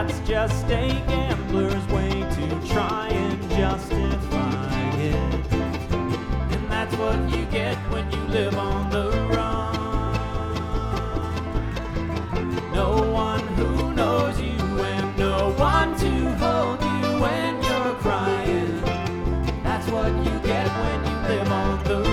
That's just a gambler's way to try and justify it. And that's what you get when you live on the run. No one who knows you and no one to hold you when you're crying. That's what you get when you live on the